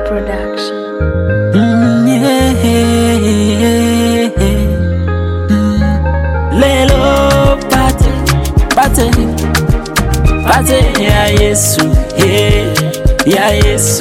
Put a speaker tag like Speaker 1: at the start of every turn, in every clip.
Speaker 1: Production.
Speaker 2: Lelo pate ya Yesu, ya Yesu.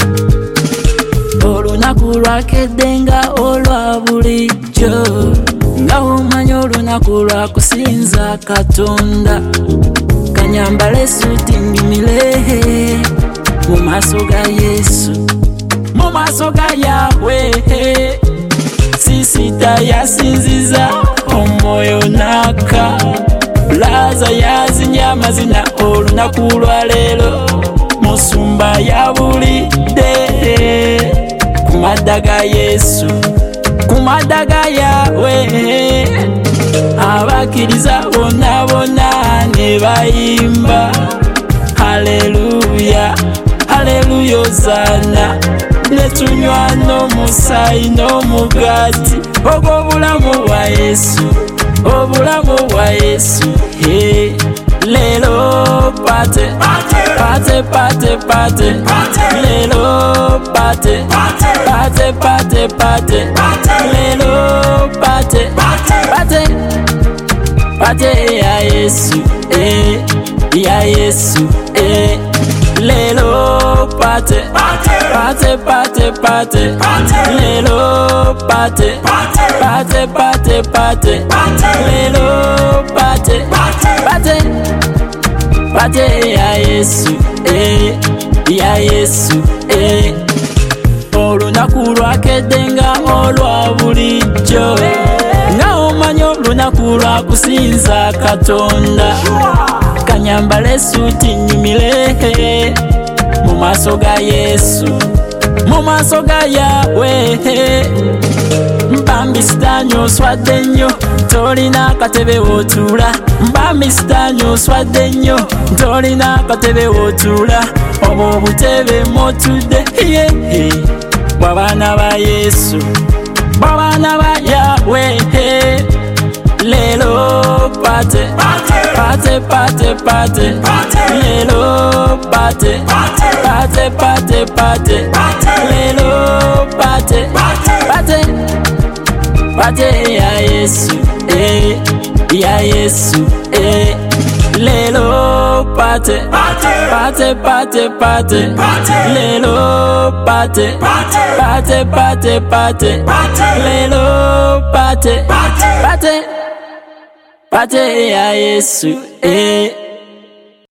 Speaker 2: Olunaku lwakeddenga olwa bulijjo, nga omanyi olunaku lwa kusinza Katonda. Kanyambale suuti nyumire mu maaso ga Yesu, mu maaso ga Yahweh. Sisita yasinziza omwoyo naka, Bulaza yazinya amazina olunaku lwa leero. Musumba yabulidde ku madda ga Yesu, ku madda ga Yahweh. Abakkiriza bonna ne bayimba haleluya, haleluya ozana. Ne tunywa n'omusaayi n'omugaati ogw'obulamu bwa Yesu, obulamu bwa Yesu. Lelo pate lelo pate lelo pate ya Yesu, ya Yesu. Lelo pate lelo pate lelo pate ya Yesu, ya Yesu. Olunaku lwakeddenga olwa bulijjo, nga omanyi olunaku lwa kusinza Katonda. Kanyambale suuti nyumire mu maaso ga Yesu, mu maaso ga Yahweh. Mbambi sitanyi oswadde nnyo, tolina katebe wotuula. Mbambi sitanyi oswadde nnyo, tolina katebe wotuula. Obwo obutebe motudde bw'abaana ba Yesu, bw'abaana ba Yahweh. Lelo pate lelo pate lelo pate ya Yesu, ya Yesu. Lelo pate lelo pate lelo pate ya Yesu,